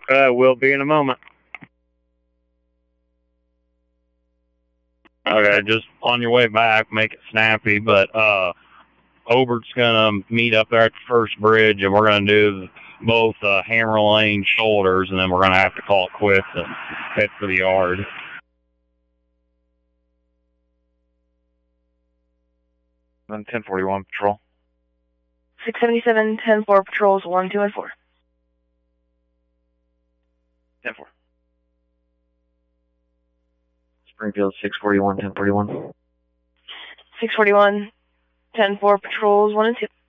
We'll be in a moment. Okay, just on your way back, make it snappy, but Obert's going to meet up there at the first bridge, and we're going to do both Hammer Lane shoulders, and then we're going to have to call it quits and head for the yard. Then 1041 patrol. 677, 10-4 patrols 1, 2, and 4. 10-4. Springfield 641, 1041. 641, 10-4 patrols 1 and 2.